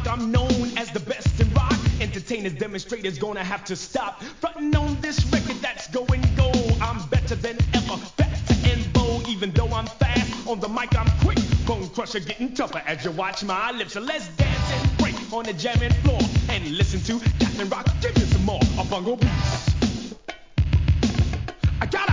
I'm known as the best in rock. Entertainers, demonstrators gonna have to stop frontin' on this record that's going gold. I'm better than ever, faster and bold. Even though I'm fast on the mic, I'm quick. Bone crusher getting tougher as you watch my lips. So let's dance and break on the jamming floor and listen to Captain Rock. Give me some more of Bungle Beats. I got